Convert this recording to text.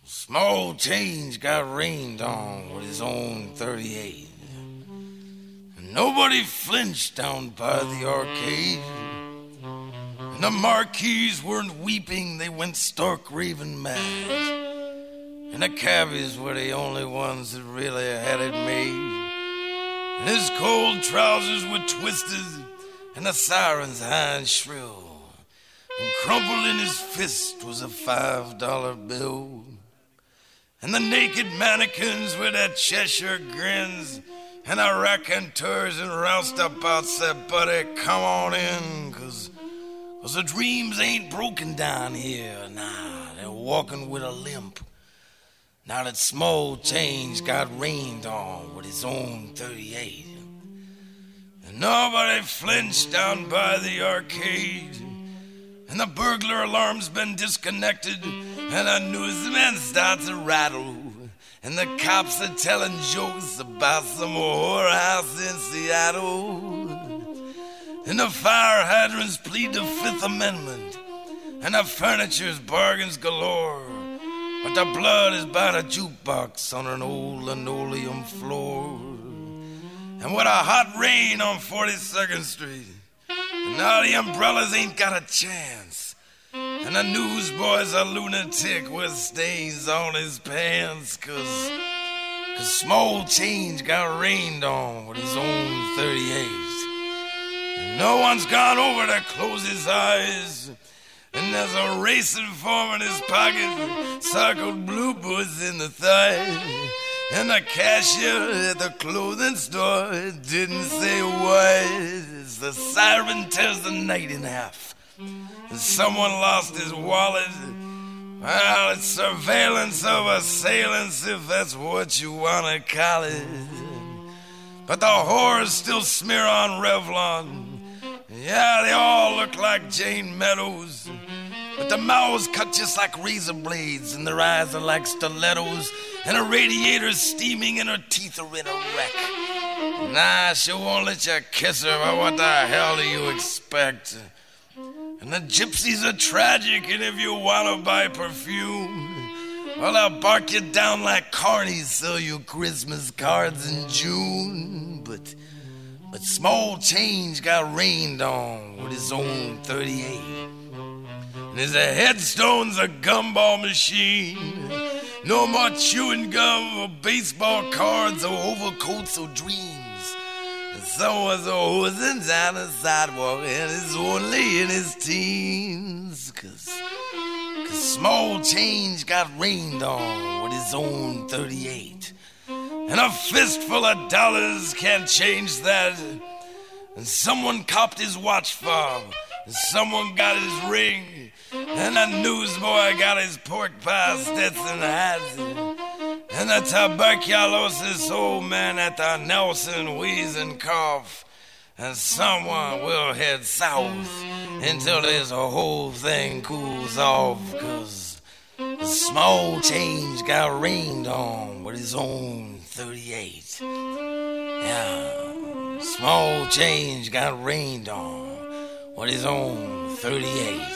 Small change got rained on with his own 38. And nobody flinched down by the arcade. And the marquees weren't weeping, they went stark raving mad. And the cabbies were the only ones that really had it made. And his cold trousers were twisted, and the sirens high and shrill. And crumpled in his fist was a $5 bill. And the naked mannequins with their Cheshire grins and the raconteurs and roustabouts said, buddy, come on in, 'cause the dreams ain't broken down here. Nah, they're walking with a limp. Now that small change got rained on with his own 38. And nobody flinched down by the arcade. And the burglar alarm's been disconnected, and the newsman starts to rattle. And the cops are telling jokes about some whorehouse in Seattle. And the fire hydrants plead the Fifth Amendment, and the furniture's bargains galore. But the blood is by the jukebox on an old linoleum floor. And with a hot rain on 42nd Street, and all the umbrellas ain't got a chance. And the newsboy's a lunatic with stains on his pants, 'cause small change got rained on with his own 38. And no one's gone over to close his eyes. And there's a racing form in his pocket, circled blue boots in the thigh. And the cashier at the clothing store didn't say why. The siren tears the night in half. And someone lost his wallet. Well, it's surveillance of assailants, if that's what you want to call it. But the whores still smear on Revlon. Yeah, they all look like Jane Meadows. But their mouths cut just like razor blades, and their eyes are like stilettos, and her radiator's steaming and her teeth are in a wreck. Nah, she won't let you kiss her, but what the hell do you expect? And the gypsies are tragic, and if you want to buy perfume, well, they'll bark you down like carnies, sell you Christmas cards in June. But small change got rained on with his own 38. And his headstone's a gumball machine. No more chewing gum or baseball cards or overcoats or dreams. And someone's hosing down the sidewalk and is only in his teens. 'Cause small change got rained on with his own 38. And a fistful of dollars can't change that. And someone copped his watch fob, and someone got his ring, and the newsboy got his pork pie Stetson hat. And the tuberculosis old man at the Nelson wheeze and cough. And someone will head south until this whole thing cools off, 'cause the small change got rained on with his own 38. Yeah, small change got rained on with his own 38.